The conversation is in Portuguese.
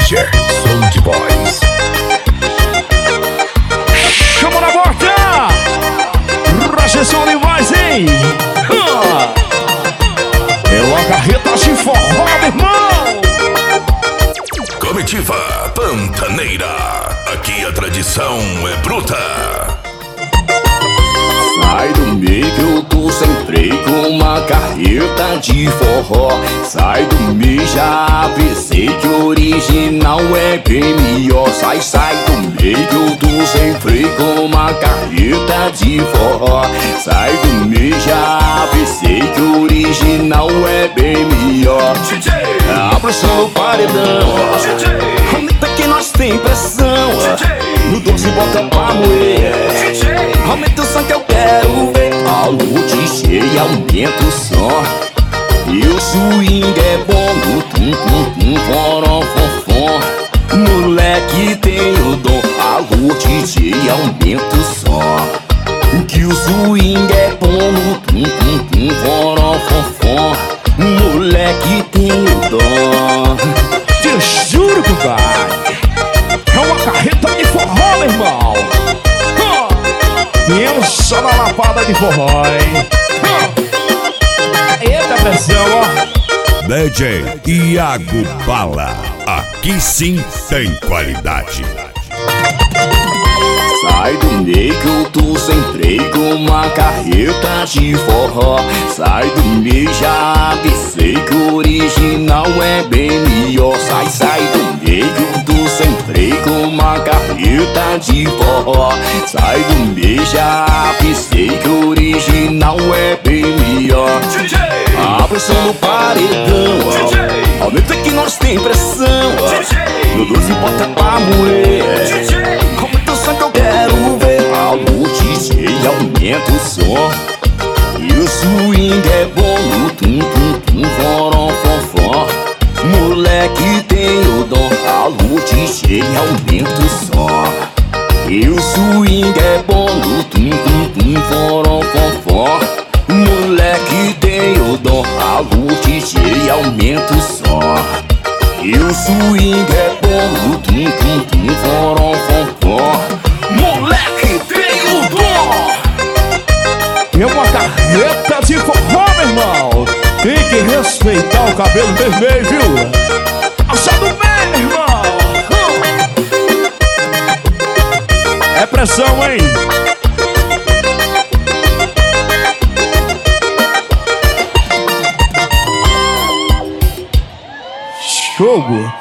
Manager Sound Boys. Chama na porta! Projeção de voz, hein? É uma carreta de forró, meu irmão! Comitiva Pantaneira. Aqui a tradição é bruta. Sai do meio que eu tô sem freio com uma carreta de forró. Sai do meio, já avisei que o original é bem melhor. Sai do meio que eu tô sem freio com uma carreta de forró. Sai do meio, já avisei que o original é bem melhor. Abra o som no paredão, aumenta que nós tem pressão. No 12 bota pra moer, aumenta o som que eu quero ver. Alô DJ, aumenta o som. E o swing é bom no tum-tum-tum, foró-fom-fom. Moleque tem o dom. Alô DJ, aumenta o som. Que o swing é bom no tum-tum-tum, foró-fom-fom. Moleque tem o dom. Te juro, compadre, é uma carreta de forró, meu irmão. E eu só na lapada de forró, hein? Eita pressão, ó. DJ Iago Bala. Aqui sim tem qualidade. Sai do meio que eu tô sem freio com uma carreta de forró. Sai do meio, já avisei que o original é bem melhor. Sai do meio que eu tô sem freio com uma carreta de forró. Sai do meio, já avisei que o original é bem melhor. Abre o som no paredão, aumenta que nós tem pressão. No 12 bota pra moer, aumenta o som que eu quero ver. Alô DJ, aumenta o som. E o swing é bom no tum-tum-tum, foró-fom-fom. Moleque tem o dom. Alô DJ, aumenta o som. E o swing é bom no tum-tum-tum, foró-fom-fom. Moleque tem o dom. Alô DJ, aumenta o som. E o swing é bom no tum-tum-tum, foró-fom-fom. Moleque tem o dom. É uma carreta de forró, meu irmão. Tem que respeitar o cabelo vermelho, viu? Achado bem, meu irmão. É pressão, hein? Jogo.